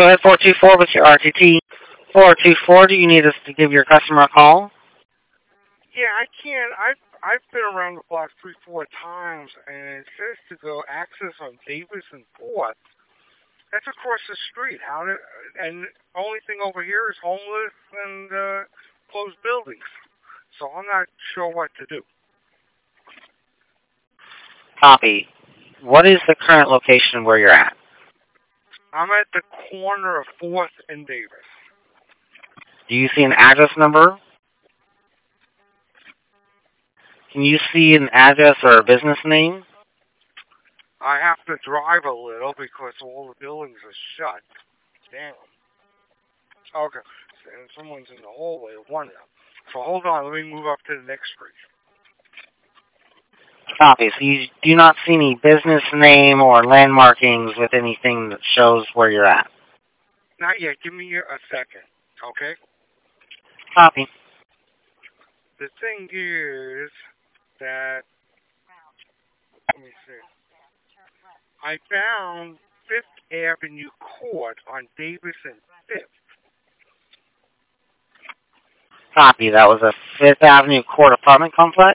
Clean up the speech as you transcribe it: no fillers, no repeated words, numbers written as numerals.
Go ahead, 424 with your RTT. 424, do you need us to give your customer a call? Yeah, I can. I've been around the block 3-4 times, and it says to go access on Davis and 4th. That's across the street. And only thing over here is homeless and closed buildings. So I'm not sure what to do. Copy. What is the current location where you're at? I'm at the corner of 4th and Davis. Do you see an address number? Can you see an address or a business name? I have to drive a little because all the buildings are shut. Damn. Okay. And someone's in the hallway of one of them. So hold on. Let me move up to the next street. Copy. So you do not see any business name or landmarkings with anything that shows where you're at? Not yet. Give me a second. Okay? Copy. The thing is that, let me see. I found 5th Avenue Court on Davis and 5th. Copy. That was a 5th Avenue Court apartment complex?